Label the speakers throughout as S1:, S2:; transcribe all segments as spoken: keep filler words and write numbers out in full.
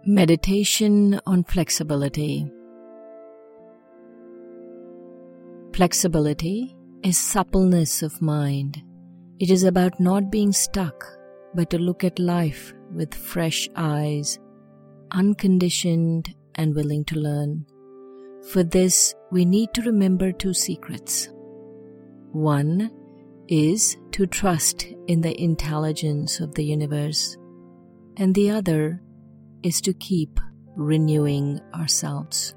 S1: Meditation on flexibility. Flexibility is suppleness of mind. It is about not being stuck, but to look at life with fresh eyes, unconditioned and willing to learn. For this, we need to remember two secrets. One is to trust in the intelligence of the universe, and the other is to keep renewing ourselves.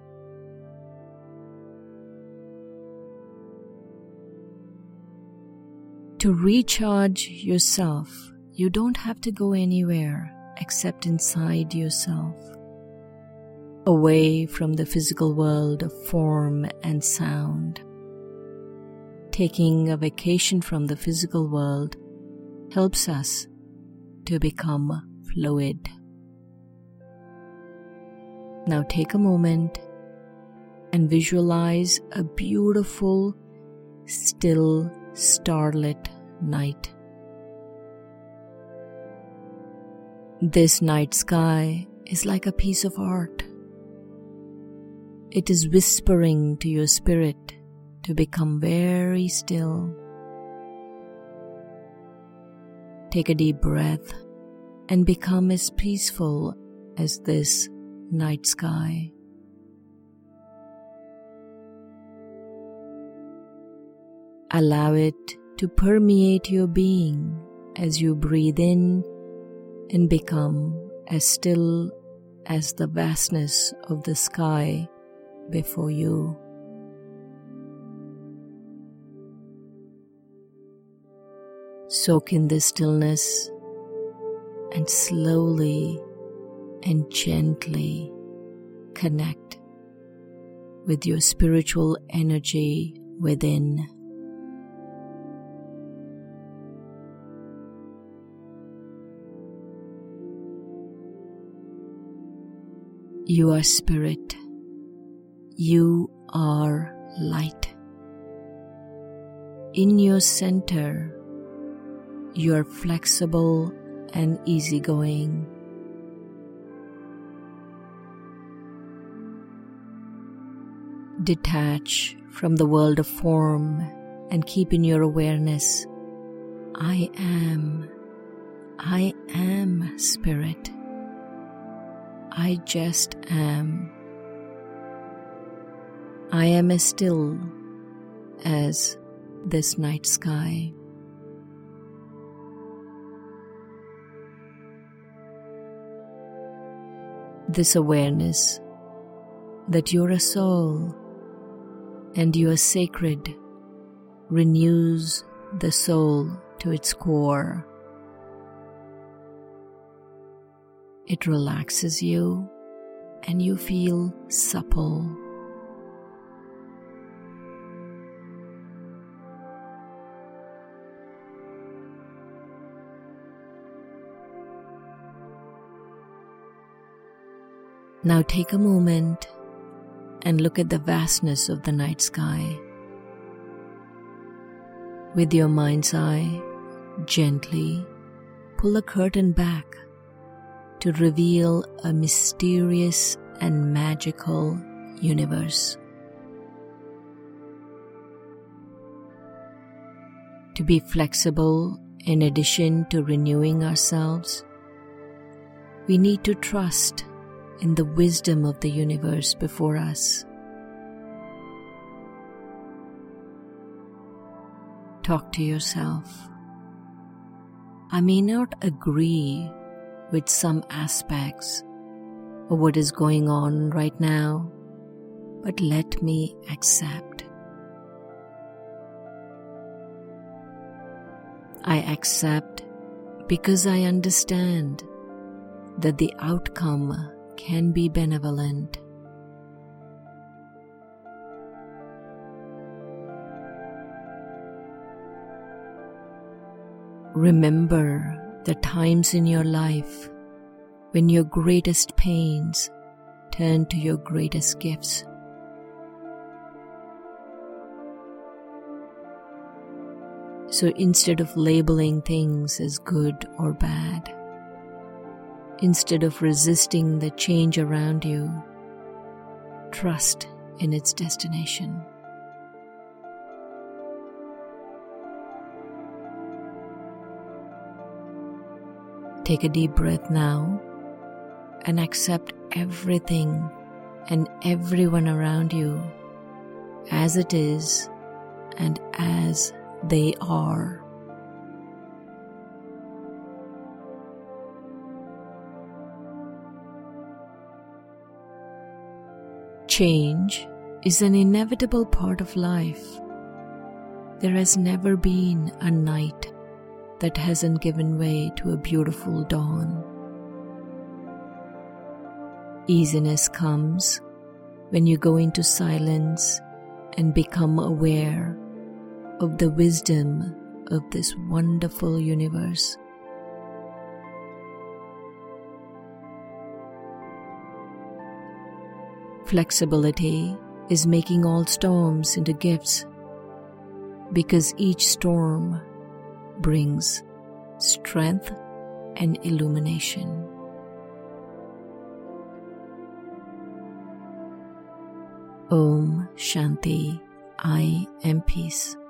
S1: To recharge yourself, you don't have to go anywhere except inside yourself, away from the physical world of form and sound. Taking a vacation from the physical world helps us to become fluid. Now take a moment and visualize a beautiful, still, starlit night. This night sky is like a piece of art. It is whispering to your spirit to become very still. Take a deep breath and become as peaceful as this night sky. Allow it to permeate your being as you breathe in and become as still as the vastness of the sky before you. Soak in this stillness and slowly and gently connect with your spiritual energy within. You are spirit. You are light. In your center, you are flexible and easygoing. Detach from the world of form and keep in your awareness, I am, I am spirit. I just am. I am as still as this night sky. This awareness that you're a soul and you are sacred renews the soul to its core. It relaxes you and you feel supple. Now take a moment and look at the vastness of the night sky. With your mind's eye, gently pull the curtain back to reveal a mysterious and magical universe. To be flexible in addition to renewing ourselves, we need to trust in the wisdom of the universe before us. Talk to yourself. I may not agree with some aspects of what is going on right now, but let me accept. I accept because I understand that the outcome can be benevolent. Remember the times in your life when your greatest pains turned to your greatest gifts. So instead of labeling things as good or bad, Instead of resisting the change around you, trust in its destination. Take a deep breath now and accept everything and everyone around you as it is and as they are. Change is an inevitable part of life. There has never been a night that hasn't given way to a beautiful dawn. Easiness comes when you go into silence and become aware of the wisdom of this wonderful universe. Flexibility is making all storms into gifts, because each storm brings strength and illumination. Om Shanti. I am peace.